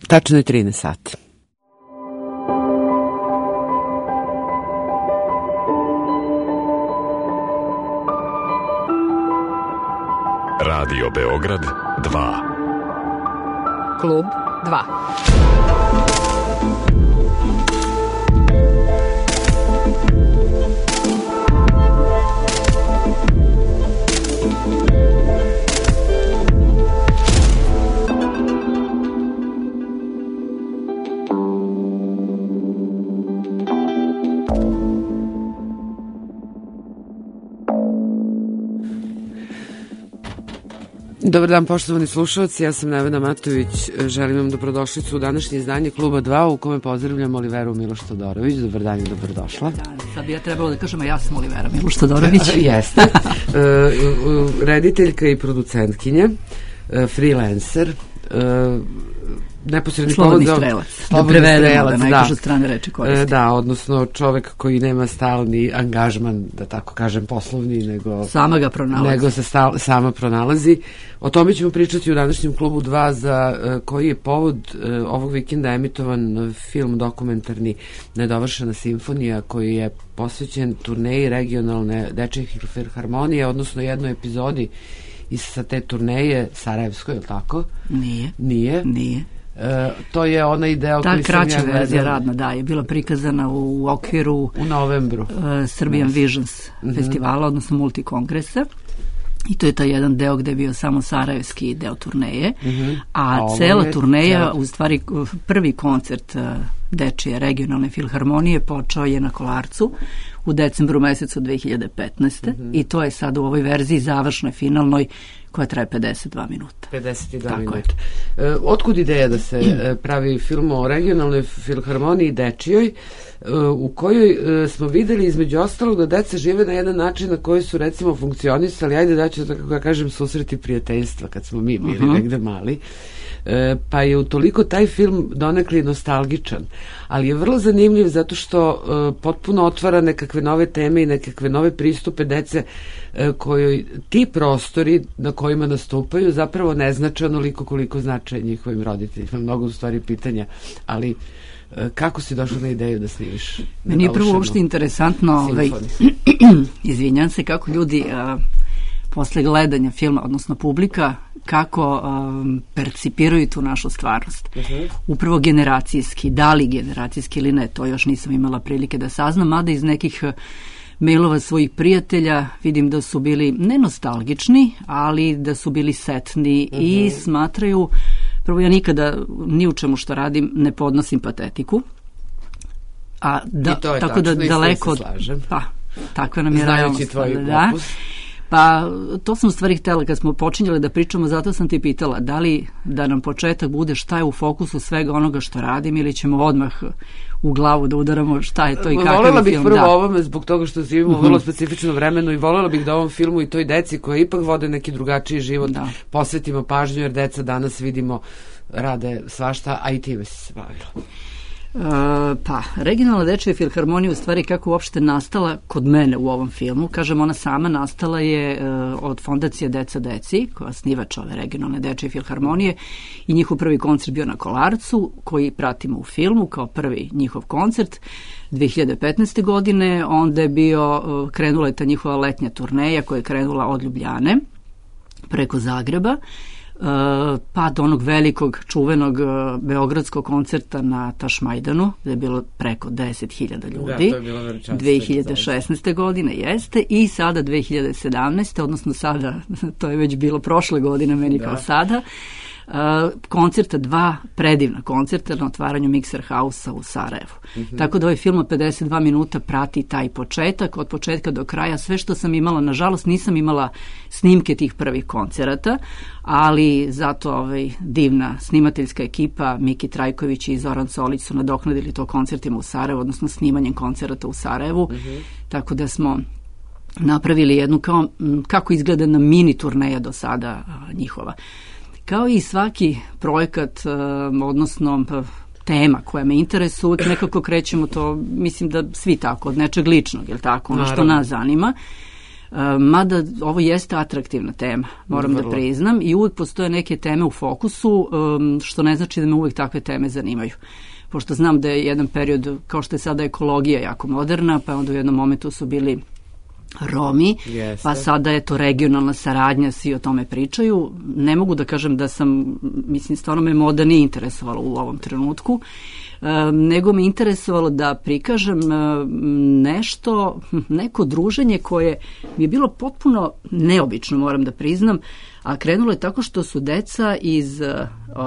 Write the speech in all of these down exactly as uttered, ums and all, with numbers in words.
Tačno je trinaest sati. Radio Beograd dva. Klub dva. Dobar dan, poštovani slušalci, ja sam Nevena Matović, želim vam dobrodošlicu u današnje izdanje Kluba dva u kome pozdravljam Oliveru Miloš Todorović. Dobar dan i dobrodošla. Da, sad bi ja trebalo da kažem, a ja sam Olivera Miloš Todorović. Jeste. Rediteljka i producentkinja, freelancer, neposredni slobodni strelac, da prevedemo, da najkože strane reči koristi. Da, odnosno čovek koji nema stalni angažman, da tako kažem, poslovni, nego sama ga pronalazi. Nego se stal, sama pronalazi. O tome ćemo pričati u današnjem Klubu dva, za uh, koji je povod uh, ovog vikenda emitovan film dokumentarni Nedovršena simfonija, koji je posvećen turneji regionalne dečije filharmonije, odnosno jednoj epizodi iz sa te turneje, Sarajevskoj, je li tako? Nije. Nije? Nije. E, to je onaj deo ta koji sam ja gledala. Ta kraća verzija radna, da, je bila prikazana u okviru u novembru uh, Serbian yes. Visions mm-hmm. festivala, odnosno multikongresa. I to je taj jedan deo gde je bio samo sarajevski deo turneje, mm-hmm. a, a cela je, turneja, ja. u stvari prvi koncert uh, dečije regionalne filharmonije počeo je na Kolarcu u decembru mesecu dve hiljade petnaeste. Mm-hmm. i to je sad u ovoj verziji završnoj, finalnoj, koja traje pedeset dva minuta. pedeset dva minuta. E, otkud ideja da se e, pravi film o regionalnoj filharmoniji dečijoj, e, u kojoj e, smo videli između ostalog da deca žive na jedan način na koji su recimo funkcionisali, ajde da ću tako da kažem susreti prijateljstva kad smo mi bili uh-huh. negde mali. E, pa je utoliko taj film donekli nostalgičan, ali je vrlo zanimljiv zato što e, potpuno otvara nekakve nove teme i nekakve nove pristupe dece e, kojoj ti prostori na kojima nastupaju zapravo ne znače onoliko koliko znače njihovim roditeljima. Mnogo u stvari pitanja, ali e, kako si došla na ideju da snimiš? Meni je prvo uopšte interesantno, ovaj, izvinjam se, kako ljudi a, posle gledanja filma, odnosno publika, kako um, percipiraju tu našu stvarnost. Uh-huh. Upravo generacijski, da li generacijski ili ne, to još nisam imala prilike da saznam, mada iz nekih mailova svojih prijatelja vidim da su bili ne nostalgični, ali da su bili setni uh-huh. i smatraju, prvo ja nikada ni u čemu što radim ne podnosim patetiku, a da, tako da daleko, pa, takva nam je realnost. Da. Pa to sam u stvari htjela kad smo počinjeli da pričamo, zato sam ti pitala da li da nam početak bude šta je u fokusu svega onoga što radim ili ćemo odmah u glavu da udaramo šta je to i kakav je film. Volela bih prvo da. ovome zbog toga što živimo uh-huh. u vrlo specifično vremenu i volela bih da ovom filmu i toj deci koja ipak vode neki drugačiji život da. posvetimo pažnju, jer deca danas vidimo rade svašta, a i time si se bavila. Uh, pa, regionalna dečija filharmonija u stvari kako uopšte nastala kod mene u ovom filmu, kažem, ona sama nastala je uh, od fondacije Deca deci, koja snivač ove regionalne dečije filharmonije, i njihov prvi koncert bio na Kolarcu, koji pratimo u filmu kao prvi njihov koncert dve hiljade petnaeste. godine. Onda je bio, uh, krenula je ta njihova letnja turneja koja je krenula od Ljubljane preko Zagreba, Uh, pa do onog velikog čuvenog uh, beogradskog koncerta na Tašmajdanu, gde je bilo preko deset hiljada ljudi. Da, to je bilo dve hiljade šesnaeste. godine, jeste, i sada dve hiljade sedamnaeste. odnosno sada, to je već bilo prošle godine meni da. kao sada, uh, koncerta, dva predivna koncerta na otvaranju Mikser Hausa u Sarajevu. Mm-hmm. Tako da ovaj film od pedeset dva minuta prati taj početak, od početka do kraja, sve što sam imala, nažalost nisam imala snimke tih prvih koncerata, ali zato ovaj, divna snimateljska ekipa, Miki Trajković i Zoran Solić su nadoknadili to koncertima u Sarajevu, odnosno snimanjem koncerata u Sarajevu, mm-hmm. tako da smo napravili jednu kao, kako izgleda na mini turneja do sada njihova. Kao i svaki projekat, odnosno tema koja me interesuje, uvijek nekako krećemo to, mislim da svi tako, od nečeg ličnog, je li tako, ono što nas zanima. Mada ovo jeste atraktivna tema, moram Vrlo. da priznam, i uvek postoje neke teme u fokusu, što ne znači da me uvek takve teme zanimaju. Pošto znam da je jedan period, kao što je sada ekologija jako moderna, pa onda u jednom momentu su bili Romi, Jeste. pa sada je to regionalna saradnja, svi o tome pričaju. Ne mogu da kažem da sam, mislim, stvarno me moda nije interesovala u ovom trenutku, e, nego me interesovalo da prikažem e, nešto, neko druženje koje mi je bilo potpuno neobično, moram da priznam, a krenulo je tako što su deca iz uh,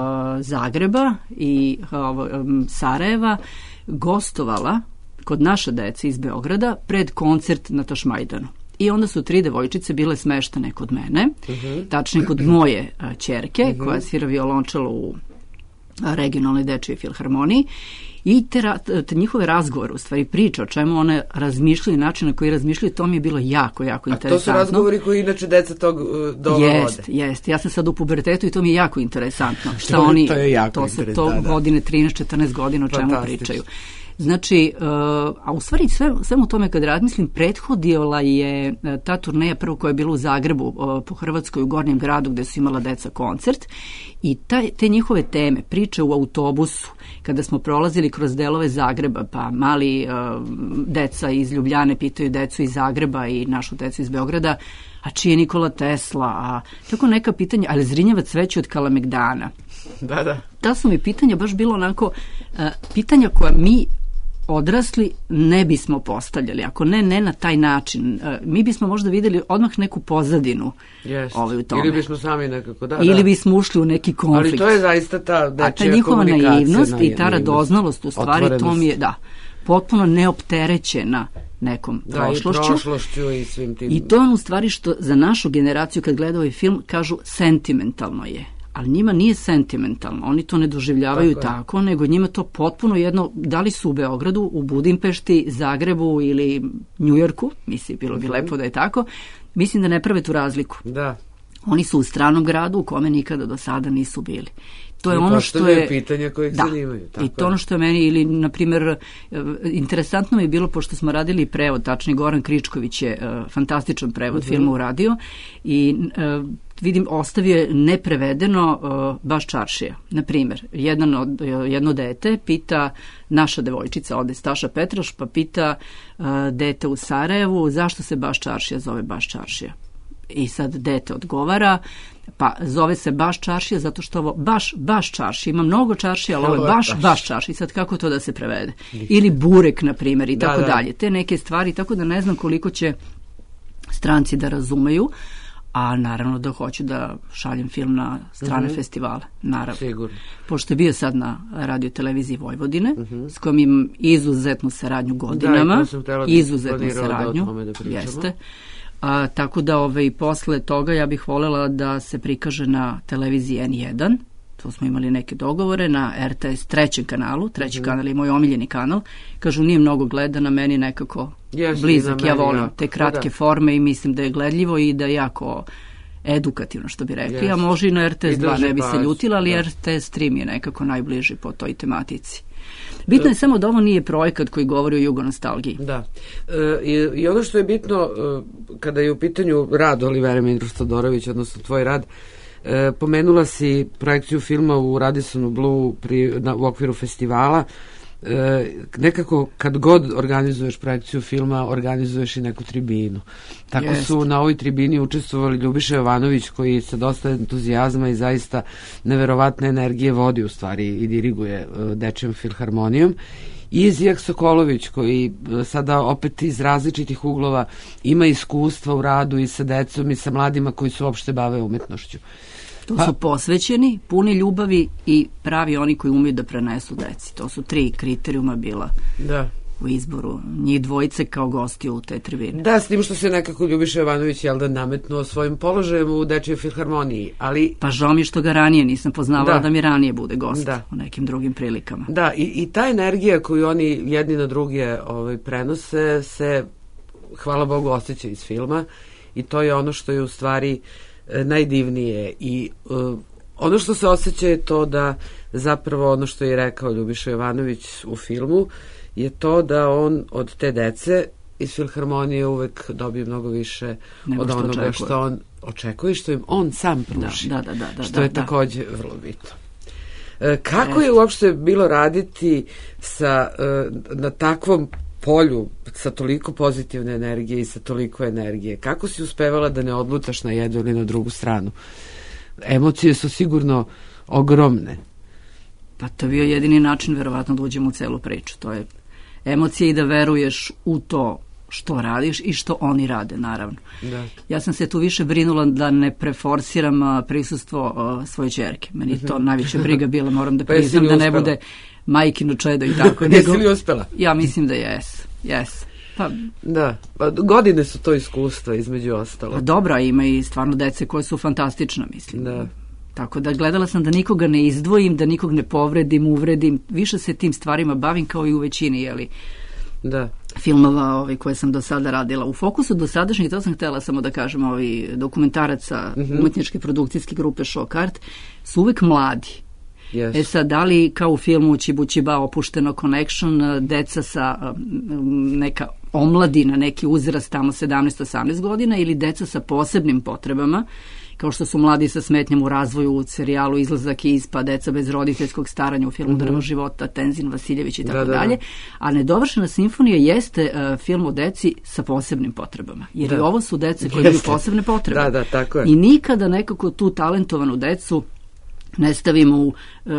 Zagreba i uh, Sarajeva gostovala kod naše dece iz Beograda pred koncert na Tašmajdanu. I onda su tri devojčice bile smeštene kod mene, uh-huh. tačnije kod moje uh, ćerke, uh-huh. koja svira violončelo u regionalnoj dečijoj filharmoniji. I te, te njihove razgovore, u stvari priča o čemu one razmišljaju, način na koji razmišljaju, to mi je bilo jako, jako interesantno. A to su razgovori koji inače deca tog doba vode. Jest, jest. Ja sam sad u pubertetu i to mi je jako interesantno. Šta to, oni, to je jako to su to da, da. godine trinaest četrnaest godina o čemu pričaju. Znači, uh, a u stvari sve, svemu tome kad razmislim, prethodila je uh, ta turneja prvo koja je bila u Zagrebu, uh, po Hrvatskoj, u Gornjem gradu, gde su imala deca koncert, i taj, te njihove teme, priče u autobusu, kada smo prolazili kroz delove Zagreba, pa mali uh, deca iz Ljubljane pitaju decu iz Zagreba i našu decu iz Beograda, a čiji je Nikola Tesla, a tako neka pitanja, ali Zrinjevac veći od Kalemegdana. Da, da. Ta su mi pitanja baš bilo onako, uh, pitanja koja mi odrasli ne bismo postavljali, ako ne, ne na taj način. Mi bismo možda videli odmah neku pozadinu ovaj, u tome. Ili bismo sami nekako, da, Ili da. bismo ušli u neki konflikt. Ali to je zaista ta dečija komunikacija. A ta njihova naivnost i ta radoznalost, u stvari, otvorenost. To mi je, da, potpuno neopterećena nekom da, prošlošću. I prošlošću i svim tim. I to je u stvari što za našu generaciju, kad gleda ovaj film, kažu sentimentalno je. Ali njima nije sentimentalno, oni to ne doživljavaju tako, tako nego njima to potpuno jedno, da li su u Beogradu, u Budimpešti, Zagrebu ili Njujorku, mislim, bilo bi lepo da je tako, mislim da ne prave tu razliku. Da. Oni su u stranom gradu u kome nikada do sada nisu bili. To je I ono što je pitanja koje ih da, zanimaju. Tako i to ono što je meni, ili na primjer, interesantno mi je bilo, pošto smo radili prevod, tačni Goran Kričković je uh, fantastičan prevod uh-huh. filma uradio i uh, vidim, ostavio je neprevedeno uh, baš čaršija. Na primjer, jedan od, jedno dete pita, naša devojčica ovde, Staša Petroš, pa pita uh, dete u Sarajevu, zašto se baš čaršija zove baš čaršija? I sad dete odgovara, pa zove se baš čaršija zato što ovo baš, baš čaršija, ima mnogo čaršija, ali ovo je baš, baš čaršija. I sad kako to da se prevede? Ili burek, na primjer, i da, tako da. dalje. Te neke stvari, tako da ne znam koliko će stranci da razumeju, a naravno da hoću da šaljem film na strane mm-hmm. festivale, naravno. Sigurno. Pošto je bio sad na radio televiziji Vojvodine, mm-hmm. s kojom imam izuzetnu saradnju godinama, da, izuzetnu saradnju, da jeste. A, tako da ove, i posle toga ja bih voljela da se prikaže na televiziji en jedan, to smo imali neke dogovore, na er te es trećem kanalu, treći mm-hmm. kanal je moj omiljeni kanal, kažu nije mnogo gledana, meni nekako yes, blizak, ja volim jako. te kratke da. forme i mislim da je gledljivo i da je jako edukativno, što bi rekli, yes. a može i na er te es dva, ne bi se ljutila, ali da. er te es tri mi je nekako najbliži po toj tematici. Bitno je samo da ovo nije projekat koji govori o jugonostalgiji. Da. E, i, I ono što je bitno, e, kada je u pitanju rad Olivera Mindroš-Todorović, odnosno tvoj rad, e, pomenula si projekciju filma u Radissonu Blu pri, na, u okviru festivala. E, nekako kad god organizuješ projekciju filma, organizuješ i neku tribinu. Tako Jest. su na ovoj tribini učestvovali Ljubiša Jovanović, koji sa dosta entuzijazma i zaista neverovatne energije vodi u stvari i diriguje uh, Dečijom filharmonijom, i Zijak Sokolović, koji uh, sada opet iz različitih uglova ima iskustva u radu i sa decom i sa mladima koji se uopšte bave umetnošću. To pa, su posvećeni, puni ljubavi i pravi oni koji umiju da prenesu deci. To su tri kriterijuma bila da. u izboru. Njih dvojice kao gosti u te tribine. Da, s tim što se nekako Ljubiša Jovanović jel da nametnuo svojim položajem u Dečijoj filharmoniji, ali... Pa žao mi što ga ranije nisam poznavala da, da mi ranije bude gost da. u nekim drugim prilikama. Da, i, i ta energija koju oni jedni na druge ovaj, prenose se, hvala Bogu, osjeća iz filma i to je ono što je u stvari najdivnije i uh, ono što se osjeća je to da zapravo ono što je rekao Ljubiša Jovanović u filmu je to da on od te dece iz Filharmonije uvek dobije mnogo više nego od što onoga očekuje. što on očekuje, što im on sam pruži. Da, da, da, da, što da, je da. takođe vrlo bitno. E, kako je uopšte bilo raditi sa, e, na takvom polju sa toliko pozitivne energije i sa toliko energije? Kako si uspevala da ne odlutaš na jednu ili na drugu stranu? Emocije su sigurno ogromne. Pa to je bio jedini način verovatno da uđemo u celu priču. To je emocije i da veruješ u to što radiš i što oni rade, naravno. Da. Ja sam se tu više brinula da ne preforsiram a, prisustvo a, svoje ćerke. Meni je to najveća briga bila, moram da priznam, da ne bude majkino čedo i tako. Jesi li uspela? Ja mislim da jes, jes. Pa, da, pa godine su to iskustva između ostalo. Pa dobra, ima i stvarno dece koje su fantastična, mislim. Da. Tako da gledala sam da nikoga ne izdvojim, da nikog ne povredim, uvredim. Više se tim stvarima bavim kao i u većini, jeli, da. filmova ovaj, koje sam do sada radila. U fokusu dosadašnjih, to sam htjela samo da kažem, ovi dokumentaraca mm-hmm. umetničke produkcijske grupe Shock Art su uvek mladi. Yes. E sad, da li kao u filmu Čibučiba Opušteno Connection, deca sa neka omladina, neki uzrast tamo sedamnaest osamnaest godina ili deca sa posebnim potrebama, kao što su mladi sa smetnjom u razvoju u serijalu Izlazak iz, pa deca bez roditeljskog staranja u filmu mm-hmm. Drvo života, Tenzin Vasiljević i tako da, da, dalje. A Nedovršena simfonija jeste uh, film o deci sa posebnim potrebama. Jer da. I ovo su dece koje imaju posebne potrebe. Da, da, tako je. I nikada nekako tu talentovanu decu ne stavimo u uh,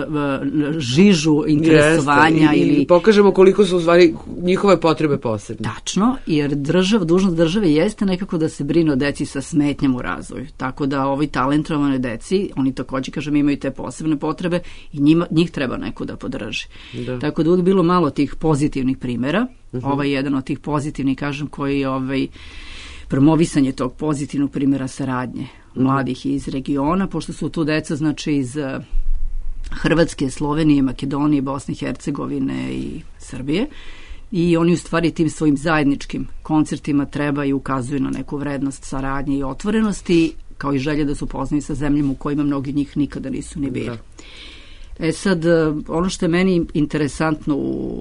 žižu interesovanja. Jeste, i, ili... i pokažemo koliko su u stvari njihove potrebe posebne. Tačno, jer država, dužnost države jeste nekako da se brine o deci sa smetnjama u razvoju. Tako da ovi talentovane deci, oni takođe, kažem, imaju te posebne potrebe i njima, njih treba neko da podrži. Da. Tako da uvijek bilo malo tih pozitivnih primjera. Uh-huh. Ovaj je jedan od tih pozitivnih, kažem, koji je ovaj, promovisanje tog pozitivnog primjera saradnje mladih iz regiona, pošto su tu deca, znači, iz uh, Hrvatske, Slovenije, Makedonije, Bosne i Hercegovine i Srbije. I oni u stvari tim svojim zajedničkim koncertima treba i ukazuju na neku vrednost saradnje i otvorenosti, kao i želje da su upoznani sa zemljama u kojima mnogi njih nikada nisu ni bili. Da. E sad, ono što je meni interesantno,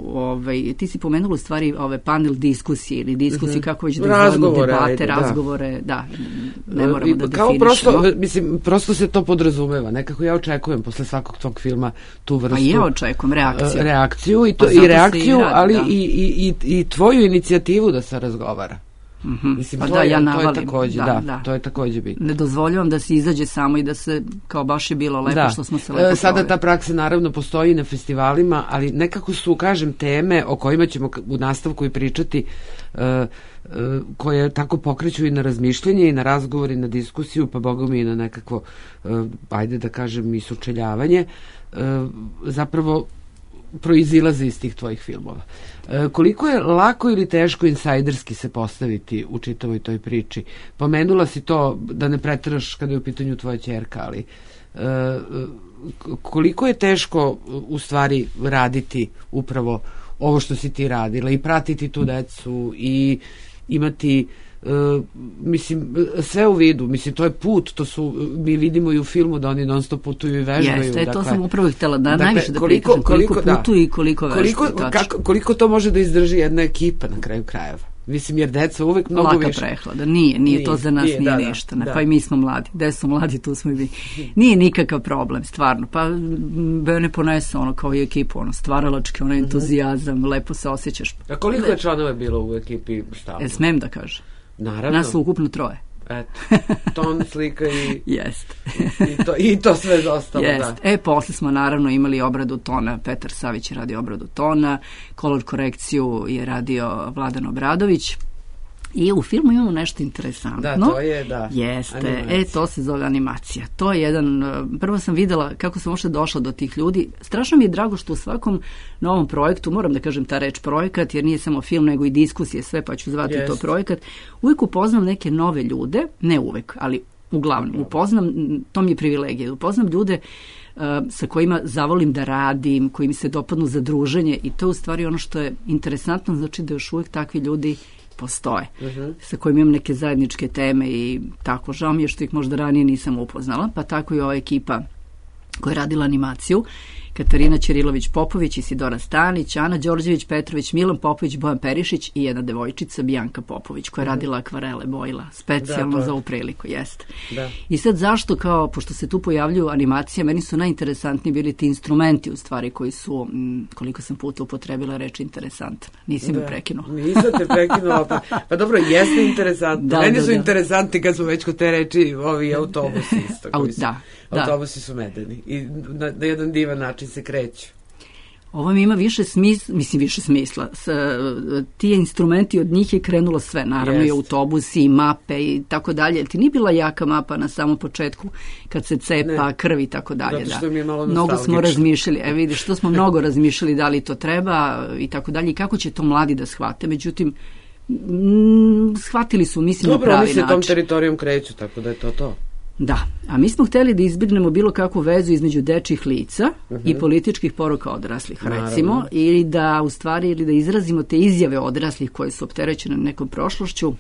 ovaj, ti si pomenula u stvari ove panel diskusije ili diskusije, mm-hmm. kako već da izgledamo debate, ajde, razgovore, da, da ne moramo da kao definišemo. Prosto, mislim, prosto se to podrazumeva, nekako ja očekujem posle svakog tog filma tu vrstu. A ja očekujem reakciju. Reakciju i, to, pa i reakciju, i radi, ali da. i, i, i, i tvoju inicijativu da se razgovara. Mm-hmm. Mislim, pa to, da, je, ja to je takođe, da, da, da. to je takođe bitno. Ne dozvoljavam da se izađe samo i da se, kao baš je bilo lepo da. Što smo se lepo e, Sada ta praksa naravno postoji na festivalima, ali nekako su, kažem, teme o kojima ćemo u nastavku i pričati, uh, uh, koje tako pokreću i na razmišljanje i na razgovor i na diskusiju, pa boga mi i na nekakvo, uh, ajde da kažem, i sučeljavanje, uh, zapravo proizilaze iz tih tvojih filmova. E, koliko je lako ili teško insajderski se postaviti u čitavoj toj priči? Pomenula si to da ne preteraš kada je u pitanju tvoja ćerka, ali e, koliko je teško u stvari raditi upravo ovo što si ti radila i pratiti tu decu i imati Uh, mislim, sve u vidu, mislim, to je put, to su, mi vidimo i u filmu da oni non stop putuju i vežbaju. Jeste, dakle, to sam upravo htjela da dakle, najviše da koliko, prikažem, koliko, koliko putuju da, i koliko vežbaju. Koliko, kako, koliko to može da izdrži jedna ekipa na kraju krajeva? Mislim, jer deca uvek mnogo laka više. Laka prehlada, nije, nije, nije to za nas, nije, nije da, ništa, da, pa i mi smo mladi, gde su mladi, tu smo i mi. Nije nikakav problem, stvarno, pa bene ponese ono kao i ekipu, ono, stvaralački, ono, entuzijazam, mm-hmm. lepo se osjećaš. A koliko je članova bilo u ekipi stalno? E, smem da kažem. Naravno. Nas su ukupno troje. Eto, ton, slika i, Jest. i, to, i to sve zostalo. Jest. Da. E, posle smo naravno imali obradu tona, Petar Savić je radio obradu tona, kolor korekciju je radio Vladan Obradović. I u filmu imamo nešto interesantno. Da, to je, da. Jeste, animacija. E, to se zove animacija. To je jedan, prvo sam videla kako sam uopšte došla do tih ljudi. Strašno mi je drago što u svakom novom projektu, moram da kažem ta reč projekat, jer nije samo film, nego i diskusije, sve, pa ću zvati yes. to projekat. Uvijek upoznam neke nove ljude, ne uvijek, ali uglavnom upoznam, to mi je privilegija, upoznam ljude uh, sa kojima zavolim da radim, koji mi se dopadnu za druženje i to je u stvari ono što je interesantno, znači da još uvijek takvi ljudi postoje, uh-huh. sa kojim imam neke zajedničke teme i tako, žao mi je što ih možda ranije nisam upoznala, pa tako i ova ekipa koja je radila animaciju Katarina Ćirilović-Popović, Isidora Stanić, Ana Đorđević-Petrović, Milan Popović, Bojan Perišić i jedna devojčica, Bijanka Popović, koja je radila akvarele, bojila, specijalno da, za ovu priliku, jeste. Da. I sad zašto, kao, pošto se tu pojavljuju animacije, meni su najinteresantniji bili ti instrumenti, u stvari, koji su, m, koliko sam puta upotrebila reč interesantan. Nisi da. me prekinula. Nisam te prekinula, pa, pa dobro, jeste interesantno. Da, meni da, su da. interesanti kad smo već kod te reči ovi autobusi isto. Koji su, da, autobusi da. su medeni i na, na jedan divan način se kreću. Ovo mi ima više smisla, mislim više smisla. S, ti instrumenti, od njih je krenulo sve, naravno yes. i autobusi, i mape i tako dalje. Ti nije bila jaka mapa na samom početku kad se cepa ne. krv i tako dalje. Zato što mi je malo mnogo smo razmišljali, e vidiš, što smo mnogo razmišljali da li to treba i tako dalje i kako će to mladi da shvate. Međutim, m, shvatili su, mislim, Dobro, na pravi način. Dobro, oni se tom teritorijom kreću, tako da je to to. Da, a mi smo hteli da izbjegnemo bilo kakvu vezu između dečjih lica uh-huh. i političkih poruka odraslih, recimo, Naravno. ili da u stvari ili da izrazimo te izjave odraslih koje su opterećene nekom prošlošću,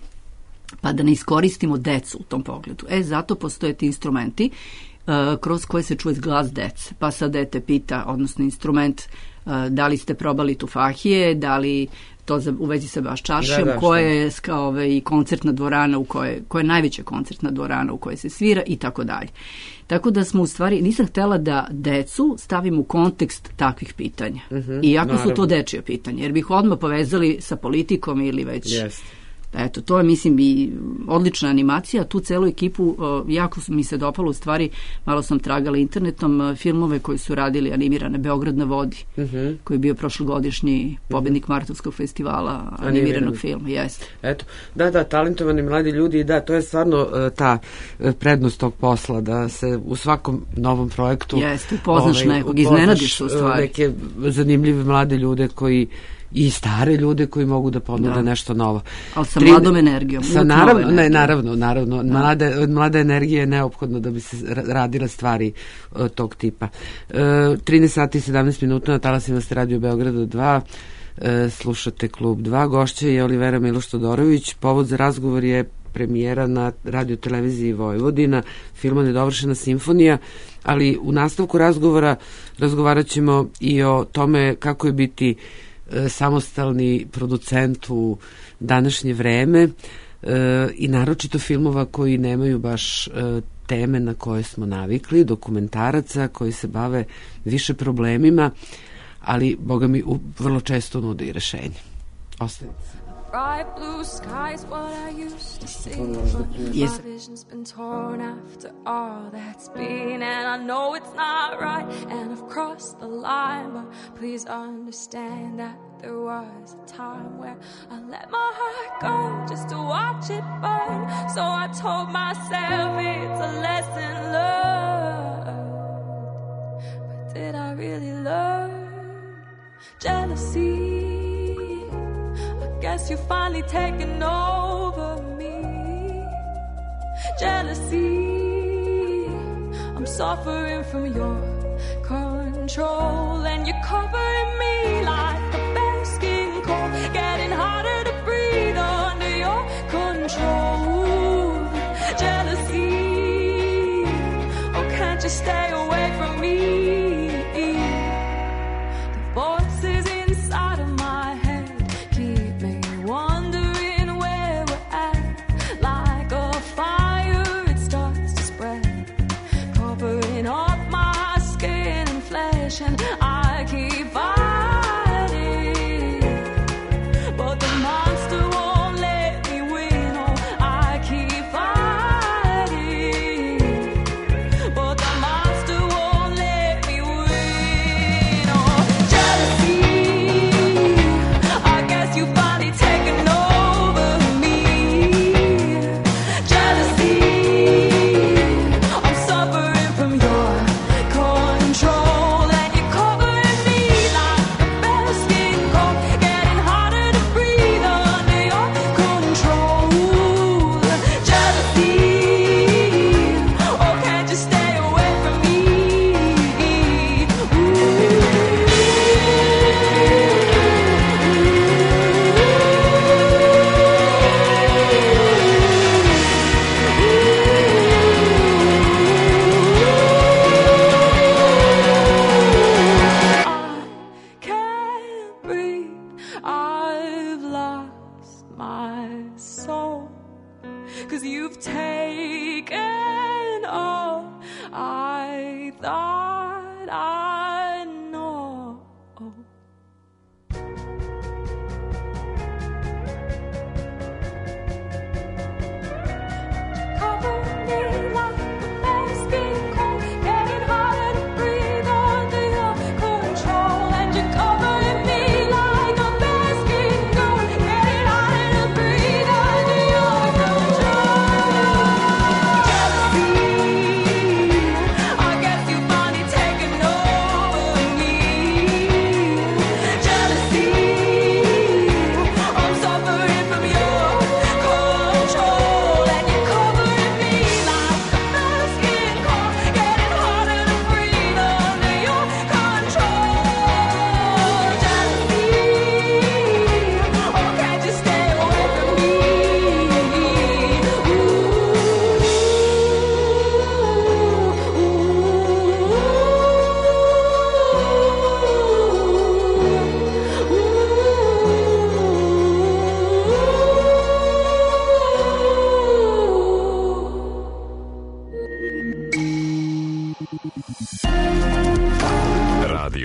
pa da ne iskoristimo decu u tom pogledu. E, zato postoje ti instrumenti uh, kroz koje se čuje glas dece. Pa sad dete pita, odnosno instrument, uh, da li ste probali tufahije, da li to za, u vezi sa baš čaršijom, da, da, koja je i koncertna dvorana u kojoj, koja je najveća koncertna dvorana u kojoj se svira i tako dalje. Tako da smo u stvari, nisam htela da decu stavim u kontekst takvih pitanja. Uh-huh, iako naravno. su to dečije pitanja, jer bih odmah povezali sa politikom ili već... Yes. Eto, to je, mislim, i odlična animacija. Tu celu ekipu, uh, jako mi se dopalo, u stvari, malo sam tragala internetom, uh, filmove koji su radili animirane, Beograd na vodi, uh-huh. koji je bio prošlogodišnji pobednik uh-huh. Martovskog festivala animiranog filma. Jeste. Eto, da, da, talentovani mladi ljudi, da, to je stvarno uh, ta uh, prednost tog posla, da se u svakom novom projektu... Jeste, upoznaš ovaj, nekog, iznenadiš se u stvari. Neke zanimljive mlade ljude koji i stare ljude koji mogu da ponude da. nešto novo. Ali sa Tri, mladom energijom. Sa naravno, ne, naravno, naravno. Da. Mlade, mlada energija je neophodno da bi se radila stvari uh, tog tipa. Uh, trinaest sati i sedamnaest minuta na talasima ste Radio Beograda dva. Uh, slušate Klub dva. Gošća je Olivera Miloš-Todorović. Povod za razgovor je premijera na radio televiziji Vojvodina, filma Nedovršena simfonija, ali u nastavku razgovora razgovarat ćemo i o tome kako je biti samostalni producent u današnje vreme e, i naročito filmova koji nemaju baš e, teme na koje smo navikli, dokumentaraca koji se bave više problemima, ali, boga mi, u, vrlo često nude i rešenje. Ostavite se. Bright blue skies, what I used to see, but yes. my vision's been torn after all that's been, and I know it's not right, and I've crossed the line, but please understand that there was a time where I let my heart go just to watch it burn, so I told myself it's a lesson learned, but did I really learn? Jealousy, guess you're finally taking over me. Jealousy, I'm suffering from your control, and you're covering me like a basking cold, getting harder to breathe under your control. Jealousy, oh, can't you stay away from me? The voices inside of my head keep me wondering where we're at. Like a fire, it starts to spread, covering up my skin and flesh, and I keep fighting.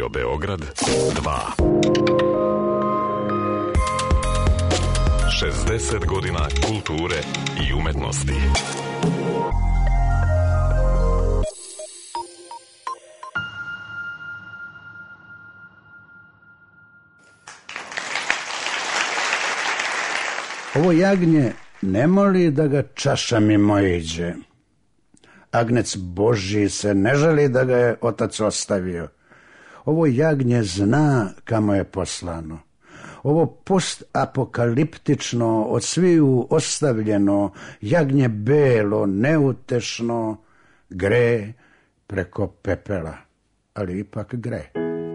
Radio Beograd dva. šezdeset godina kulture i umetnosti. Ovo jagnje ne moli da ga čaša mimo iđe. Agnec Božji se ne žali da ga je otac ostavio. Ovo jagnje zna kamo je poslano. Ovo postapokaliptično, od sviju ostavljeno, jagnje belo, neutešno, gre preko pepela, ali ipak gre.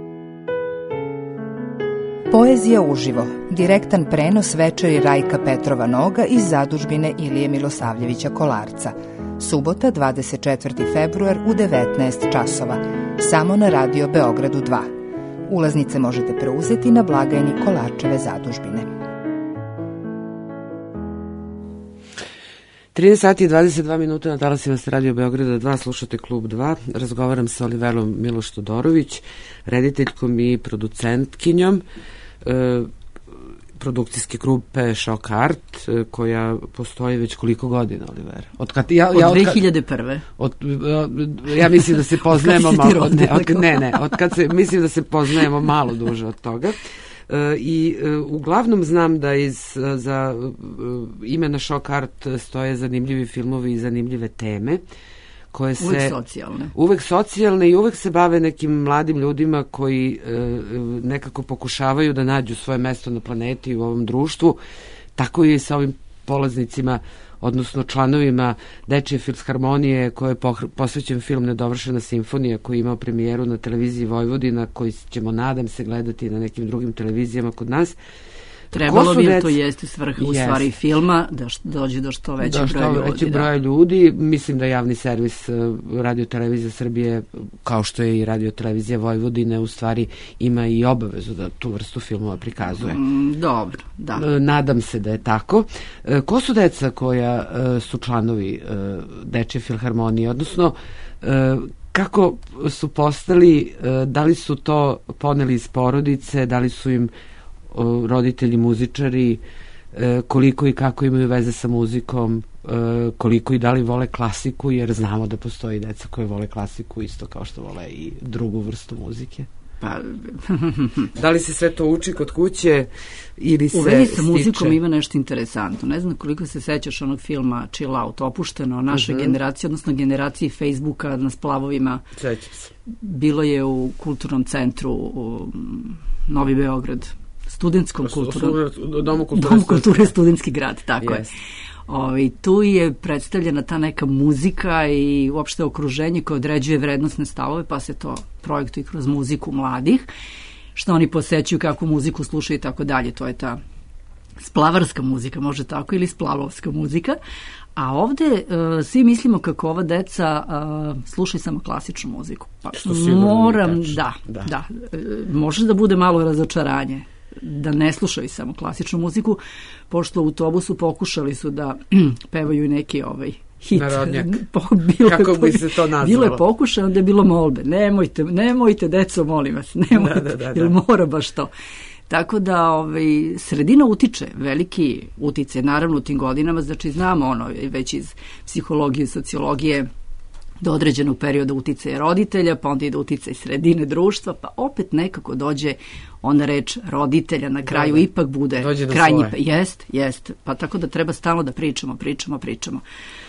Poezija uživo, direktan prenos večeri Rajka Petrova Noga iz zadužbine Ilije Milosavljevića Kolarca. Subota, dvadeset četvrti februar u devetnaest časova, samo na Radio Beogradu dva. Ulaznice možete preuzeti na blagajni Kolarčeve zadužbine. trinaest sati i dvadeset dva minuta na talasima s Radio Beograda dva, slušate Klub dva. Razgovaram sa Oliverom Miloš Todorović, rediteljkom i producentkinjom e, produkcijske grupe Šok Art, e, koja postoji već koliko godina, Oliver? Od, kad, ja, ja, od dve hiljade prve. Od, ja mislim da se poznajemo malo, od, ne, od, ne, ne, od kad se, mislim da se poznajemo malo duže od toga. I uglavnom znam da iz, za imena Šok Art stoje zanimljivi filmovi i zanimljive teme koje se... Uvek socijalne. Uvek socijalne i uvek se bave nekim mladim ljudima koji nekako pokušavaju da nađu svoje mesto na planeti u ovom društvu. Tako je i sa ovim polaznicima, odnosno članovima Dečije filharmonije, koje je posvećen film Nedovršena simfonija, koji je imao premijeru na televiziji Vojvodina, koji ćemo, nadam se, gledati na nekim drugim televizijama kod nas. Trebalo bi, dec... to jeste svrha u stvari filma, da dođe do što većeg broja ljudi. Do što većeg broja ljudi. Mislim da javni servis Radio Televizija Srbije, kao što je i Radio Televizija Vojvodine, u stvari ima i obavezu da tu vrstu filmova prikazuje. Mm, dobro, da. Nadam se da je tako. Ko su deca koja su članovi Dečije filharmonije, odnosno kako su postali, da li su to poneli iz porodice, da li su im roditelji muzičari, koliko i kako imaju veze sa muzikom, koliko i da li vole klasiku, jer znamo da postoji deca koje vole klasiku isto kao što vole i drugu vrstu muzike. Pa, da li se sve to uči kod kuće ili se u vezi sa stiče? Muzikom ima nešto interesantno. Ne znam koliko se sećaš onog filma Chill Out, opušteno, naše uh-huh. generacije, odnosno generaciji Facebooka na splavovima. Sećam se. Bilo je u kulturnom centru u Novi Beograd, studentskom kulturnom Domu kulture, Domu kulture Studentski grad, tako yes. je. Ovi, tu je predstavljena ta neka muzika i uopšte okruženje koje određuje vrednostne stavove, pa se to projektuje kroz muziku mladih, što oni posećuju, kakvu muziku slušaju i tako dalje. To je ta splavarska muzika, može tako, ili splavovska muzika. A ovde uh, svi mislimo kako ova deca uh, slušaju samo klasičnu muziku. Pa moram, da, da, da. Može da bude malo razočaranje da ne slušaju samo klasičnu muziku, pošto u autobusu pokušali su da pevaju neki ovaj hit. Narodnjak. Po, bilo kako to, bi se to nazvalo? Bilo je pokušaj, onda je bilo molbe. Nemojte, nemojte, deco, molim vas, nemojte, da, da, da, da. Jer mora baš to. Tako da ovaj, sredina utiče, veliki utice, naravno u tim godinama, znači znamo ono već iz psihologije, sociologije, do određenog perioda uticaja roditelja, pa onda ide uticaj sredine društva, pa opet nekako dođe ona reč roditelja, na kraju da, da. ipak bude krajnji, jest, jest, pa tako da treba stalno da pričamo, pričamo, pričamo.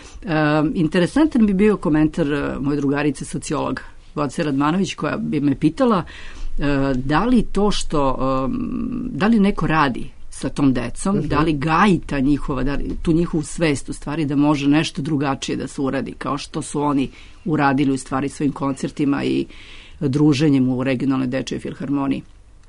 Um, interesantan bi bio komentar uh, moje drugarice sociologa, Goce Radmanović, koja bi me pitala uh, da li to što, um, da li neko radi sa tom decom, uh-huh. da li gaji ta njihova, da li, tu njihovu svest u stvari da može nešto drugačije da se uradi, kao što su oni uradili u stvari svojim koncertima i druženjem u regionalnoj Dečijoj filharmoniji.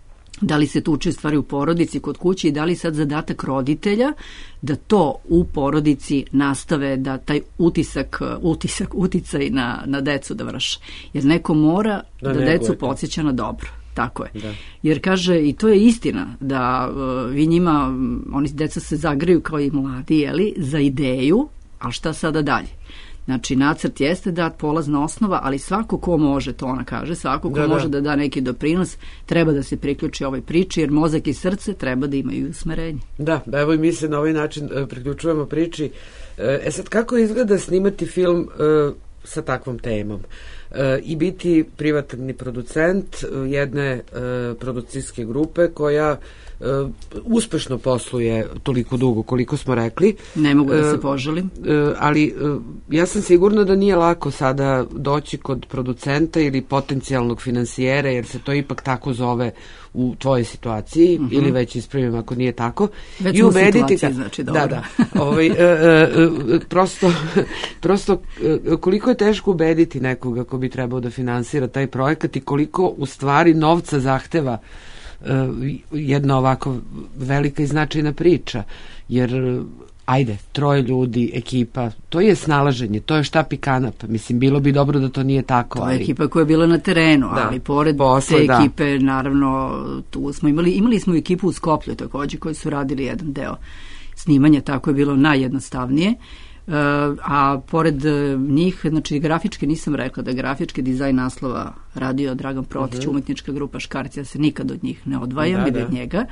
Da li se to uči u stvari u porodici, kod kuće, i da li sad zadatak roditelja da to u porodici nastave, da taj utisak, utisak, uticaj na, na decu da vrše. Jer neko mora da, da decu podsjeća na dobro. Tako je. Da. Jer kaže, i to je istina, da uh, vi njima, oni deca se zagraju kao i mladi, jeli, za ideju, a šta sada dalje? Znači, nacrt jeste dat, polazna osnova, ali svako ko može, to ona kaže, svako ko da, može da. da da neki doprinos, treba da se priključi ovoj priči, jer mozak i srce treba da imaju usmerenje. Da, evo i mi se na ovaj način uh, priključujemo priči. E sad, kako izgleda snimati film uh, sa takvom temom? Uh, I biti privatni producent uh, jedne uh, produkcijske grupe koja uh, uspešno posluje toliko dugo koliko smo rekli. Ne mogu da se požalim. Uh, ali uh, ja sam sigurna da nije lako sada doći kod producenta ili potencijalnog finansijera, jer se to ipak tako zove u tvojoj situaciji, uh-huh. ili već ispravim ako nije tako. Već i ubediti ga, znači dobro. Da, da. Ovaj, uh, uh, prosto, prosto uh, koliko je teško ubediti nekoga ko bi trebao da finansira taj projekat i koliko u stvari novca zahteva uh, jedna ovako velika i značajna priča, jer uh, ajde, troje ljudi, ekipa, to je snalaženje, to je štap i kanap. Mislim, bilo bi dobro da to nije tako. To je ali... ekipa koja je bila na terenu, da, ali pored posle, te ekipe, da. Naravno, tu smo imali, imali smo ekipu u Skoplju takođe, koji su radili jedan deo snimanja, tako je bilo najjednostavnije. Uh, a pored uh, njih, znači grafički nisam rekla da je grafički dizajn naslova radio Dragan Protić, uh-huh. umetnička grupa Škarci, ja se nikad od njih ne odvajam, ide od njega,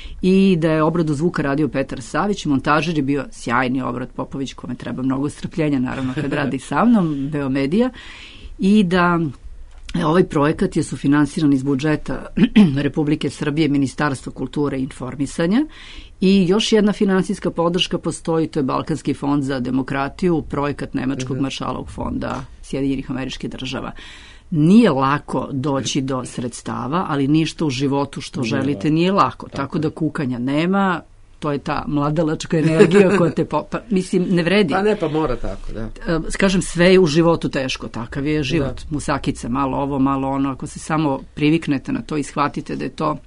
i da je obradu zvuka radio Petar Savić, montažer je bio sjajni Obrad Popović, kome treba mnogo strpljenja naravno kad radi sa mnom, Beomedija, i da ovaj projekat je sufinansiran iz budžeta Republike Srbije, Ministarstva kulture i informisanja, i još jedna finansijska podrška postoji, to je Balkanski fond za demokratiju, projekat Nemačkog maršalovog fonda Sjedinjenih Američkih Država. Nije lako doći do sredstava, ali ništa u životu što želite nije lako, tako da kukanja nema. To je ta mladalačka energija koja te, po, pa, mislim, ne vredi. Pa ne, pa mora tako, da. Kažem, sve je u životu teško, takav je život. Da. Musakica, malo ovo, malo ono, ako se samo priviknete na to i shvatite da je to...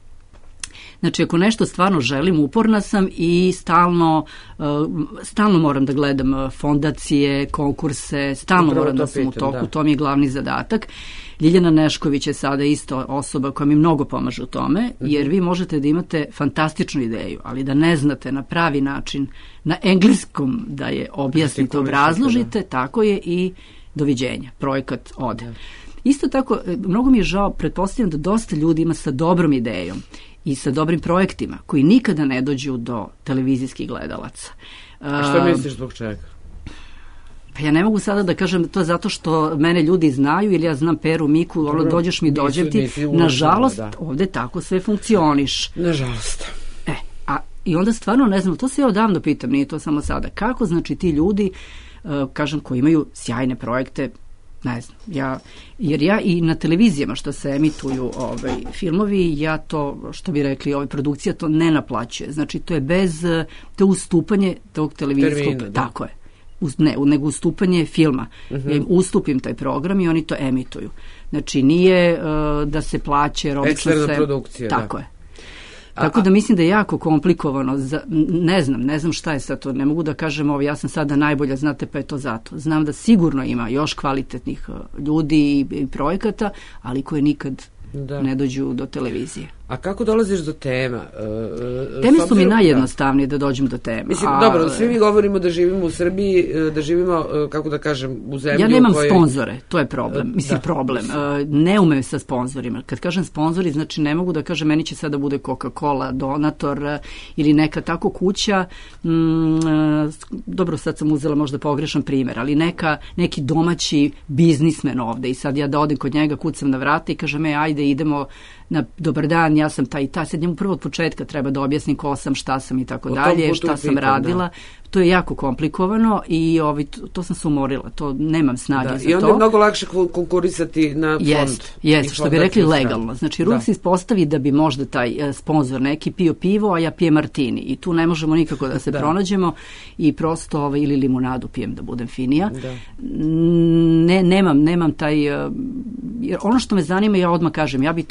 Znači, ako nešto stvarno želim, uporna sam i stalno, uh, stalno moram da gledam fondacije, konkurse, stalno Upravo moram da sam pitam, u toku, da. To mi je glavni zadatak. Ljiljana Nešković je sada isto osoba koja mi mnogo pomaže u tome, jer vi možete da imate fantastičnu ideju, ali da ne znate na pravi način, na engleskom da je objasnite, obrazložite, tako je i doviđenja. Projekat ode. Da. Isto tako, mnogo mi je žao, pretpostavljam da dosta ljudi ima sa dobrom idejom i sa dobrim projektima koji nikada ne dođu do televizijskih gledalaca. A što misliš zbog čega? Pa ja ne mogu sada da kažem to zato što mene ljudi znaju ili ja znam Peru, Miku, ono, dođeš mi, dođem ti. Nažalost, da. Ovde tako sve funkcioniš. Nažalost. E, a i onda stvarno ne znam, to se ja odavno pitam, nije to samo sada. Kako znači ti ljudi, uh, kažem, koji imaju sjajne projekte, ne znam, ja, jer ja i na televizijama što se emituju ovaj, filmovi, ja to, što bi rekli, ovaj, produkcija to ne naplaćuje. Znači, to je bez, to ustupanje tog televizijskog, Termina, tako je. Ne, nego ustupanje filma. Uh-huh. Ja im ustupim taj program i oni to emituju. Znači, nije uh, da se plaće, jer obično se... produkcija, tako da. je. Tako da mislim da je jako komplikovano. Za, ne znam, ne znam šta je sad to. Ne mogu da kažem ovo, ja sam sada najbolja, znate, pa je to zato. Znam da sigurno ima još kvalitetnih ljudi i, i projekata, ali koje nikad da. ne dođu do televizije. A kako dolaziš do tema? Uh, Teme su mi najjednostavnije da dođem do tema. Mislim, a, dobro, svi mi govorimo da živimo u Srbiji, da živimo, kako da kažem, u zemlji. Ja nemam u kojoj... sponzore, to je problem. Mislim, da. problem. Ne umem sa sponzorima. Kad kažem sponzori, znači ne mogu da kažem meni će sada bude Coca-Cola, donator ili neka tako kuća. Mm, dobro, sad sam uzela možda pogrešan primer, ali neka, neki domaći biznismen ovde i sad ja da odem kod njega, kucam na vrata i kažem, e, ajde, idemo na dobar dan, ja sam taj i ta, sad njemu prvo od početka treba da objasnim ko sam, šta sam i tako dalje, šta sam pitam, radila. Da. To je jako komplikovano i ovi, to, to sam se umorila, to nemam snage da, za to. I onda je mnogo lakše konkurisati na fond. Jest, jest, što bi rekli legalno. Znači, Ruk se ispostavi da bi možda taj sponsor neki pio pivo, a ja pijem martini i tu ne možemo nikako da se da. pronađemo i prosto ovaj, ili limunadu pijem da budem finija. Da. Ne, nemam, nemam taj, jer ono što me zanima ja odmah kažem, ja bi to, to, to, to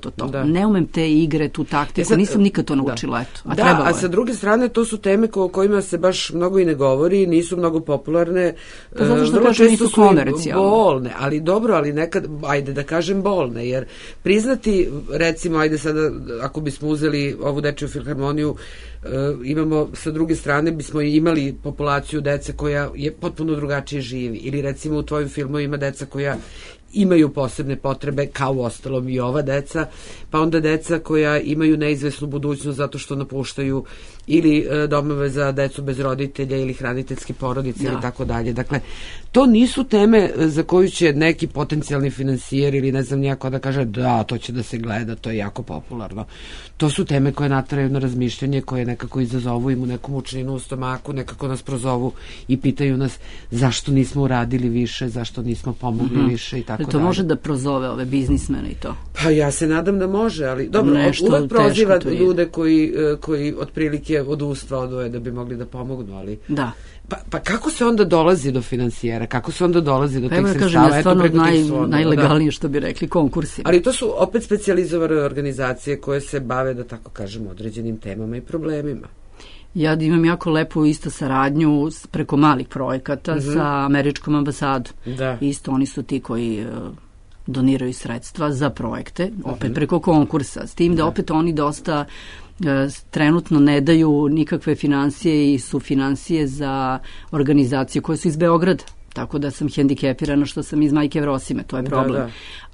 eto to. Da. Ne umem te igre, tu taktiku, e sad, nisam nikad to naučila, da. eto. A da, a sa druge strane, to su teme o kojima se baš mnogo i ne govori, nisu mnogo popularne. Pa zato što kažem, nisu komercijalne. Bolne, ali dobro, ali nekad, ajde da kažem bolne, jer priznati, recimo, ajde sada, ako bismo uzeli ovu dečiju filharmoniju, Uh, imamo sa druge strane bismo imali populaciju dece koja je potpuno drugačije živi, ili recimo u tvojim filmu ima deca koja imaju posebne potrebe, kao u ostalom i ova deca, pa onda deca koja imaju neizvesnu budućnost zato što napuštaju ili e, domove za decu bez roditelja ili hraniteljske porodice ja. ili tako dalje. Dakle, to nisu teme za koju će neki potencijalni finansijer ili ne znam nijako da kaže da, to će da se gleda, to je jako popularno. To su teme koje natraju na razmišljanje, koje nekako izazovu im u neku mučninu u stomaku, nekako nas prozovu i pitaju nas zašto nismo uradili više, zašto nismo pomogli mm-hmm. više i tako dalje. To može da prozove ove biznismene i to? Pa ja se nadam da može, ali dobro, nešto uvek proziva ljude koji, koji otprilike odustva odvoje da bi mogli da pomognu, ali... Da. Pa, pa kako se onda dolazi do finansijera? Kako se onda dolazi do pa tih ja sredstava? Kažem, ja stvarno naj, najlegalnije, da. Što bi rekli, konkursi. Ali to su opet specijalizovane organizacije koje se bave, da tako kažem, određenim temama i problemima. Ja imam jako lepu isto saradnju preko malih projekata mm-hmm. sa američkom ambasadom. Da. Isto oni su ti koji uh, doniraju sredstva za projekte, opet mm-hmm. preko konkursa. S tim da, da opet oni dosta uh, trenutno ne daju nikakve financije i sufinancije za organizacije koje su iz Beograda. Tako da sam hendikepirana što sam iz Majke Vrosime, to je problem. Da, da.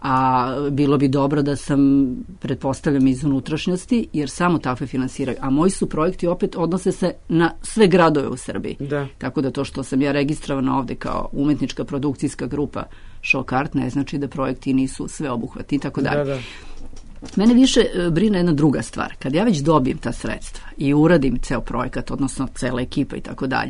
A bilo bi dobro da sam, pretpostavljam, iz unutrašnjosti, jer samo takve finansiraju. A moji su projekti opet odnose se na sve gradove u Srbiji. Da. Tako da to što sam ja registrovana ovde kao umetnička produkcijska grupa Šokart ne znači da projekti nisu sveobuhvatni, tako dalje. Da, da. Mene više brine jedna druga stvar. Kad ja već dobijem ta sredstva i uradim ceo projekat, odnosno cela ekipa i tako dalje,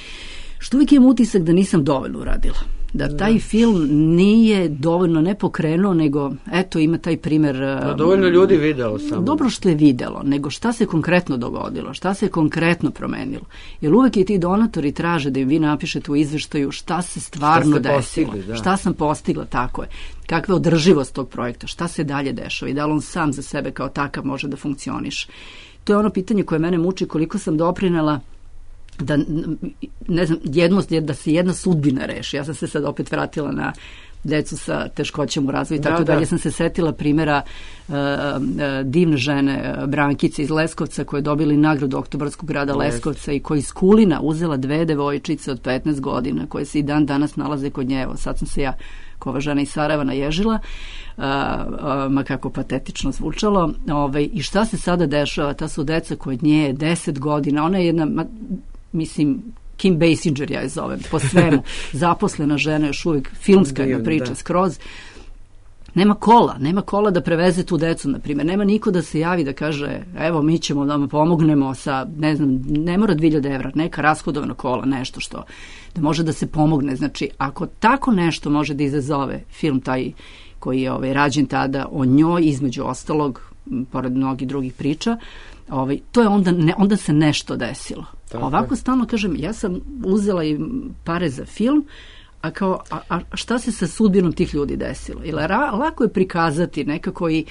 što uvijek imam utisak da nisam dovoljno uradila. Da taj da. film nije dovoljno ne pokrenuo, nego, eto, ima taj primer... Da, dovoljno ljudi videlo samo. Dobro što je videlo, nego šta se konkretno dogodilo, šta se konkretno promenilo. Jer uvijek i ti donatori traže da im vi napišete u izveštaju šta se stvarno šta desilo. Postigli, da. Šta sam postigla, tako je. Kakva je održivost tog projekta, šta se dalje dešava i da li on sam za sebe kao takav može da funkcioniše. To je ono pitanje koje mene muči, koliko sam doprinela da, ne znam, jedno, da se jedna sudbina reši. Ja sam se sad opet vratila na decu sa teškoćom u razvoju i tako da, dalje. Da. Sam se setila primjera uh, uh, divne žene uh, Brankice iz Leskovca koje je dobili nagradu Oktobarskog grada yes. Leskovca i koji iz Kulina uzela dve devojčice od petnaest godina koje se i dan danas nalaze kod nje. Evo, sad sam se ja kao ova žena iz Sarajeva naježila, uh, uh, ma kako patetično zvučalo. Ove, I šta se sada dešava? Ta su deca kod nje deset godina. Ona je jedna... Ma, mislim, Kim Basinger ja je zovem, po svemu, zaposlena žena, još uvijek filmska jedna priča da. skroz. Nema kola, nema kola da preveze tu decu, na primjer. Nema niko da se javi da kaže, evo, mi ćemo da vam pomognemo sa, ne znam, ne mora dvije hiljade evra, neka rashodovana kola, nešto što da može da se pomogne. Znači, ako tako nešto može da izazove film taj koji je ovaj, rađen tada o njoj, između ostalog, pored mnogih drugih priča, ovaj, to je onda, ne, onda se nešto desilo. Tako. Ovako stalno kažem, ja sam uzela i pare za film, a kao, a, a šta se sa sudbinom tih ljudi desilo? Ili ra, lako je prikazati nekako i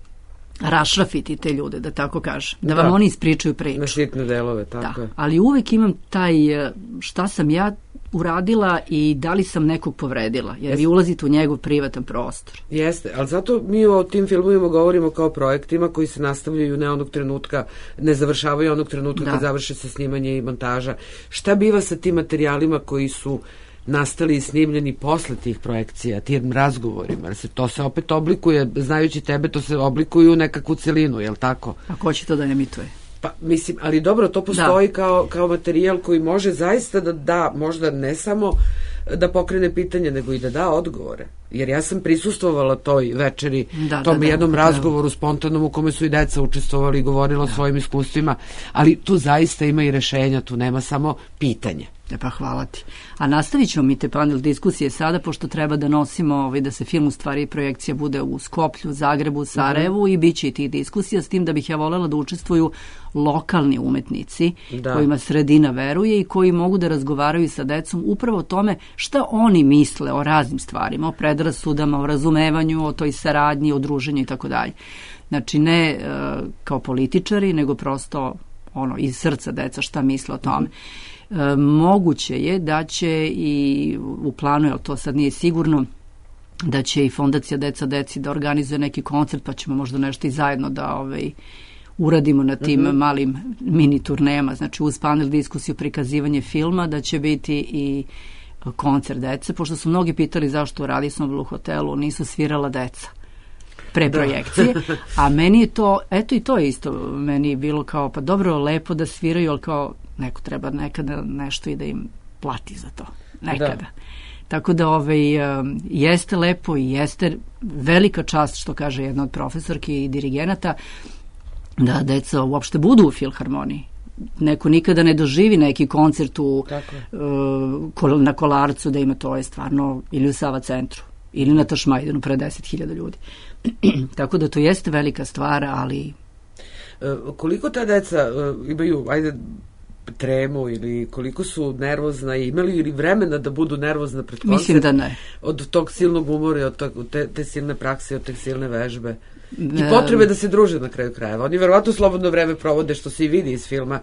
rašrafiti te ljude, da tako kažem. Da vam da. oni ispričaju priču. Na šitne delove, tako da. je. Ali uvek imam taj, šta sam ja uradila i da li sam nekog povredila, jer Jeste. vi ulazite u njegov privatan prostor. Jeste, ali zato mi o tim filmovima govorimo kao projektima koji se nastavljaju ne onog trenutka, ne završavaju onog trenutka da. kad završe se snimanje i montaža. Šta biva sa tim materijalima koji su nastali i snimljeni posle tih projekcija, tim razgovorima? Se to se opet oblikuje, znajući tebe, to se oblikuju u nekakvu celinu, je li tako? A ko će to da emituje? Pa, mislim, ali dobro, to postoji da. kao, kao materijal koji može zaista da da, možda ne samo da pokrene pitanje, nego i da da odgovore. Jer ja sam prisustvovala toj večeri, da, tom da, jednom da, razgovoru da. spontanom u kome su i deca učestvovali i govorila da. o svojim iskustvima, ali tu zaista ima i rešenja, tu nema samo pitanja. E pa hvala ti. A nastavit ćemo mi te panel diskusije sada, pošto treba da nosimo ovaj, da se film u stvari i projekcija bude u Skoplju, Zagrebu, Sarajevu mm-hmm. i bit će i tih diskusija, s tim da bih ja voljela da učestvuju lokalni umetnici da. kojima sredina veruje i koji mogu da razgovaraju sa decom upravo o tome šta oni misle o raznim stvarima, o predrasudama, o razumevanju, o toj saradnji, o druženju i tako dalje. Znači ne e, kao političari, nego prosto ono, iz srca deca šta misle o tome. E, moguće je da će i u planu, ali to sad nije sigurno, da će i Fondacija Deca Deci da organizuje neki koncert, pa ćemo možda nešto i zajedno da ovaj, uradimo na tim mm-hmm. malim mini turnejama, znači uz panel diskusiju, prikazivanje filma, da će biti i koncert dece, pošto su mnogi pitali zašto u Radisson hotelu nisu svirala deca pre projekcije, a meni je to, eto i to je isto, meni je bilo kao, pa dobro, lepo da sviraju, ali kao neko treba nekada nešto i da im plati za to, nekada. Da. Tako da ovaj, jeste lepo i jeste velika čast, što kaže jedna od profesorki i dirigenata, da deca uopšte budu u Filharmoniji. Neko nikada ne doživi neki koncert u, uh, na Kolarcu, da ima, to je stvarno, ili u Sava centru, ili na Tašmajdenu pre deset hiljada ljudi. Tako da to jeste velika stvar, ali... E, koliko ta deca e, imaju, ajde, tremu ili koliko su nervozna i imali ili vremena da budu nervozna pred koncert? Mislim da ne. Od tog silnog umora, od, tog, od te, te silne prakse, od te silne vežbe. I potrebe da se druže na kraju krajeva. Oni verovatno slobodno vreme provode, što se i vidi iz filma,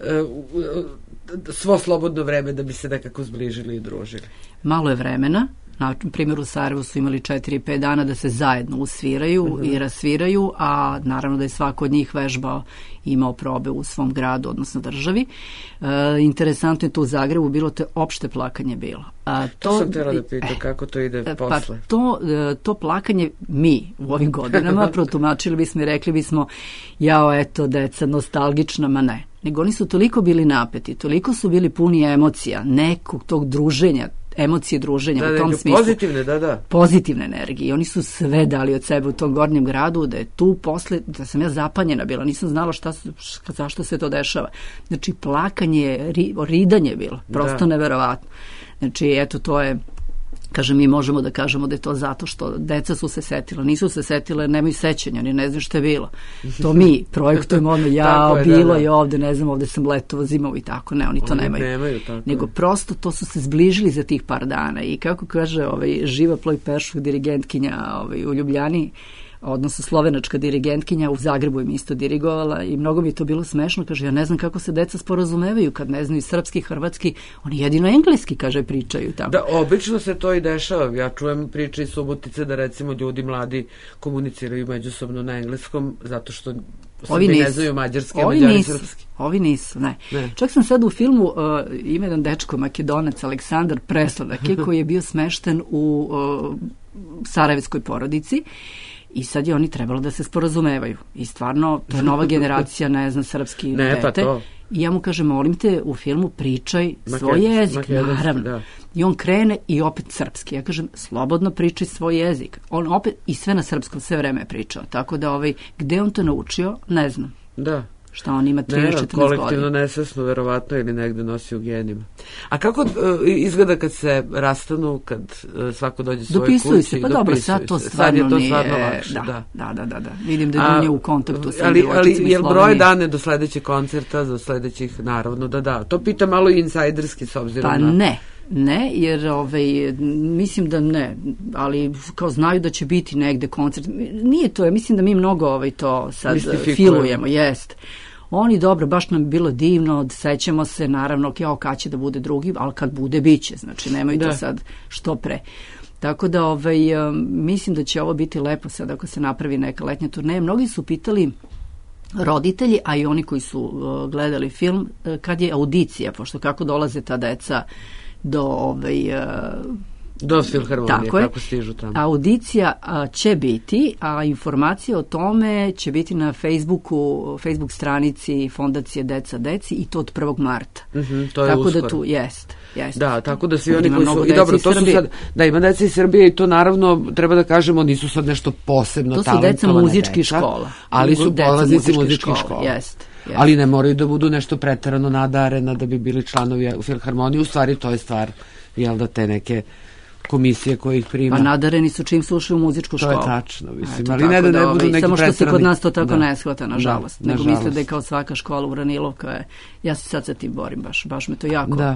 svo slobodno vreme da bi se nekako zbližili i družili. Malo je vremena. Na primjer u Sarajevu su imali četiri pet dana da se zajedno usviraju uh-huh. i rasviraju, a naravno da je svako od njih vežbao i imao probe u svom gradu, odnosno državi. E, interesantno je to u Zagrebu bilo, te opšte plakanje bilo. A, to, to sam htjela da pitam, e, kako to ide posle. Pa to, to plakanje mi u ovim godinama protumačili bismo i rekli bismo, jao eto deca nostalgična, ma ne. Nego oni su toliko bili napeti, toliko su bili puni emocija, nekog tog druženja, emocije druženja da, u tom da, smislu. Pozitivne, da, da. Pozitivne energije. Oni su sve dali od sebe u tom gornjem gradu, da je tu posle, da sam ja zapanjena bila, nisam znala šta, zašto se to dešava. Znači, plakanje, ri, ridanje je bilo, prosto da. Neverovatno. Znači, eto, to je, kažem, mi možemo da kažemo da je to zato što deca su se setila, nisu se setile, nemaju sećanja, ni ne znam šta je bilo. To mi projektujemo ono, ja, je, bilo da, da. je ovde, ne znam, ovde sam letovo, zimao i tako, ne, oni to oni nemaju. nemaju Nego je. Prosto to su se zbližili za tih par dana i kako kaže ovaj, Živa Ploj Peršuk, dirigentkinja ovaj, u Ljubljani, odnosno slovenačka dirigentkinja, u Zagrebu im isto dirigovala i mnogo mi je to bilo smešno, kaže, ja ne znam kako se deca sporazumevaju kad ne znaju srpski, hrvatski, oni jedino engleski, kaže, pričaju tamo. Da, obično se to i dešava, ja čujem priče iz Subotice da recimo ljudi mladi komuniciraju međusobno na engleskom, zato što Ovi ne znaju mađarski, a mađari srpski. Ovi nisu, ne. ne. Čak sam sad u filmu, uh, ima jedan dečko, Makedonac, Aleksandar Presladak, koji je bio smešten u uh, sarajevskoj porodici. I sad je oni trebalo da se sporazumevaju. I stvarno, to je nova generacija, ne znam, srpski ne, dete. Pa to. I ja mu kažem, molim te, u filmu pričaj svoj jezik, naravno. Da. I on krene i opet srpski. Ja kažem, slobodno pričaj svoj jezik. On opet, i sve na srpskom, sve vreme je pričao. Tako da, ovaj, gde on to naučio, ne znam. Da. Šta on ima trideset četrnaest godina. Kolektivno nesvesno, verovatno, ili negde nosi u genima. A kako uh, izgleda kad se rastanu, kad uh, svako dođe svoj kući? Dopisuju se, pa dobro, sad to stvarno sad je to nije... stvarno lakše, da, da. Da, da, da, da. Vidim da je dunje u kontaktu sa ali, ali je li broj dane do sledećeg koncerta, do sledećih, naravno, da da. To pita malo i insajderski, s obzirom pa na... Pa ne. Ne, jer ovaj, mislim da ne, ali kao znaju da će biti negde koncert. Nije to, ja mislim da mi mnogo ovaj, to sad filujemo, jest. Oni dobro, baš nam je bilo divno, sećamo se, naravno, kao kad će da bude drugi, ali kad bude, bit će, znači nemoj to sad što pre. Tako da ovaj, mislim da će ovo biti lepo sad ako se napravi neka letnja turneja. Mnogi su pitali roditelji, a i oni koji su uh, gledali film, uh, kad je audicija, pošto kako dolaze ta deca do ovaj... Uh, do Filharmonije, kako stižu tamo. Audicija a, će biti, a informacije o tome će biti na Facebooku, Facebook stranici Fondacije Deca Deci i to od prvog marta. Mm-hmm, to je tako uskoro. Da tu jest, jest. Da, tako da svi oni koji su... I dobro, to su sad... Da, ima deca iz Srbije i to naravno, treba da kažemo, nisu sad nešto posebno talentovane deca. To su deca muzičkih škola. Ali su polaznici muzičkih škola. Jest. Yes. Ali ne moraju da budu nešto preterano nadarena da bi bili članovi u Filharmoniji. U stvari to je stvar, jel da, te neke komisije koje ih prima. Pa nadareni su čim su ušli u muzičku školu. To je tačno, mislim, Eto, ali ne da ne budu neki samo preterani. Što se kod nas to tako da. Ne shvata, nažalost. Da, nego nažalost. Misle da je kao svaka škola u Ranilovka je. Ja se sad sa tim borim, baš, baš me to jako da.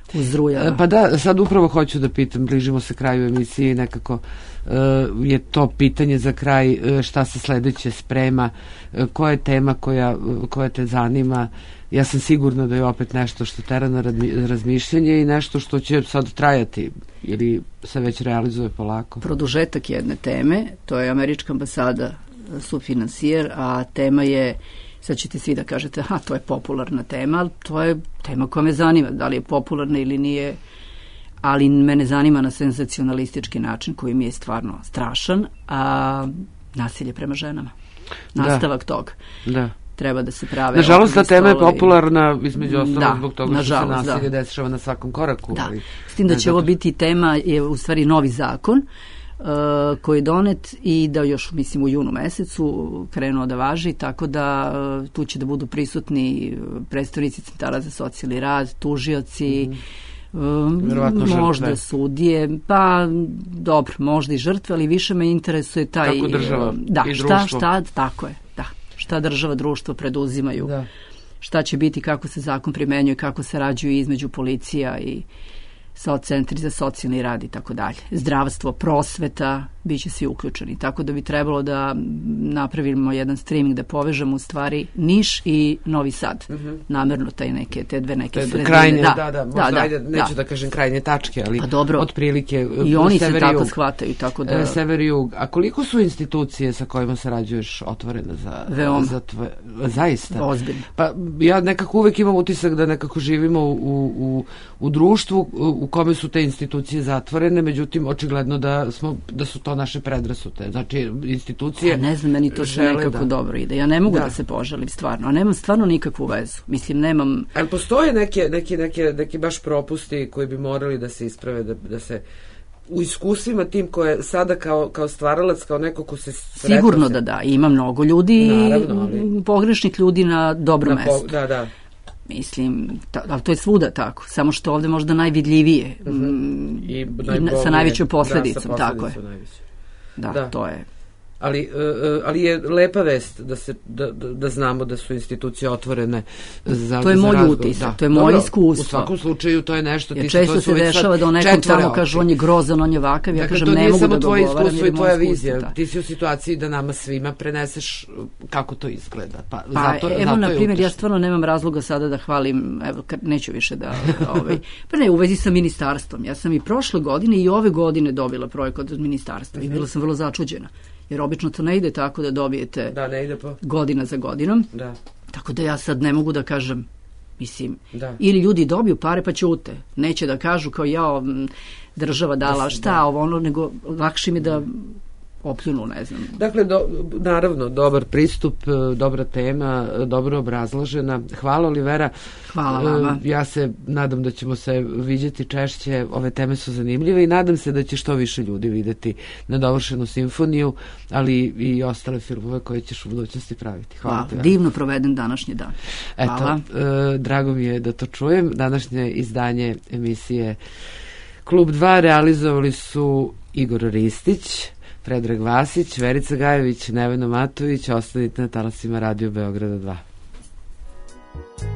uzrujava. Pa da, sad upravo hoću da pitam, bližimo se kraju emisije i nekako uh, je to pitanje za kraj, uh, šta se sledeće sprema, uh, koja je tema koja, uh, koja te zanima. Ja sam sigurna da je opet nešto što tera na razmišljanje i nešto što će sad trajati ili se već realizuje polako. Produžetak jedne teme, to je američka ambasada sufinansijer, a tema je, sad ćete svi da kažete, a to je popularna tema, ali to je tema koja me zanima, da li je popularna ili nije, ali mene zanima na senzacionalistički način koji mi je stvarno strašan, a nasilje prema ženama. Nastavak da. toga. Da. Treba da se prave... Nažalost, ta tema je popularna između ostalog da, zbog toga što se nasilje da. dešava na svakom koraku. Da. Ali, S tim da će ovo biti tema, je u stvari novi zakon uh, koji je donet i da još, mislim, u junu mesecu krenuo da važi, tako da uh, tu će da budu prisutni predstavnici centara za socijalni rad, tužioci, mm-hmm. um, možda žrtve. Sudije, pa dobro, možda i žrtve, ali više me interesuje taj... Kako država da, i šta, društvo. Šta, tako je, da. Šta država, društvo preduzimaju, da. Šta će biti, kako se zakon primenjuje, kako se rađuju između policija i centri za socijalni rad i tako dalje. Zdravstvo, prosveta, bit će svi uključeni. Tako da bi trebalo da napravimo jedan streaming, da povežemo u stvari Niš i Novi Sad. Uh-huh. Namerno taj neke, te dve neke sredine. Krajnje, da, da, da, možda, da, ajde, neću da. da kažem krajnje tačke, ali otprilike i oni se tako shvataju. Tako da... Sever i jug. A koliko su institucije sa kojima sarađuješ otvorene za... Veoma. Za tve, zaista? Ozbiljno. Pa ja nekako uvek imam utisak da nekako živimo u, u, u društvu u kome su te institucije zatvorene, međutim, očigledno da, smo, da su to naše predrasute. Znači, institucije... Ja ne znam, meni to sve nekako da. dobro ide. Ja ne mogu da. da se požalim, stvarno. A nemam stvarno nikakvu vezu. Mislim, nemam... Ali postoje neke, neke, neke, neke baš propusti koji bi morali da se isprave, da, da se u iskustvima tim koje sada kao, kao stvaralac, kao neko ko se... Sigurno da da. Ima mnogo ljudi, naravno, ali... pogrešnih ljudi na dobro na mesto. Po, da, da. Mislim, ta, ali to je svuda tako. Samo što ovde možda najvidljivije uh-huh. I, i sa najvećom posledicom. Da, tako je. Da, da, to je. Ali, uh, ali je lepa vest da, se, da, da, da znamo da su institucije otvorene za to je za moj razgovor. utisak, Da. to je moje Dobro, iskustvo. U svakom slučaju to je nešto... Jer često se dešava da o nekom tamo kažu on je grozan, on je vakav, ja dakle, kažem ne mogu da dogovaram. To nije samo tvoje iskustvo i tvoja vizija. Da. Ti si u situaciji da nama svima preneseš kako to izgleda. Pa, pa zato, evo, zato na primjer, ja stvarno nemam razloga sada da hvalim, evo, neću više da... ovaj, pa ne, u vezi sa ministarstvom. Ja sam i prošle godine i ove godine dobila projekat od ministarstva i bila sam vrlo začuđena. Jer obično to ne ide tako da dobijete da, ne ide po... godina za godinom. Da. Tako da ja sad ne mogu da kažem, mislim, da. Ili ljudi dobiju pare pa ćute. Neće da kažu kao ja država dala šta, da. ovo ono, nego lakše mi da opljunu, ne znam. Dakle, do, naravno, dobar pristup, dobra tema, dobro obrazložena. Hvala, Olivera. Hvala vama. Ja se nadam da ćemo se viđati češće, ove teme su zanimljive i nadam se da će što više ljudi videti Nedovršenu simfoniju, ali i ostale filmove koje ćeš u budućnosti praviti. Hvala, Hvala. ti. Divno proveden današnji dan. Hvala. Eto, e, drago mi je da to čujem. Današnje izdanje emisije Klub dva realizovali su Igor Ristić, Predrag Vasić, Verica Gajević, Nevena Matović. Ostanite na talasima Radio Beograda dva.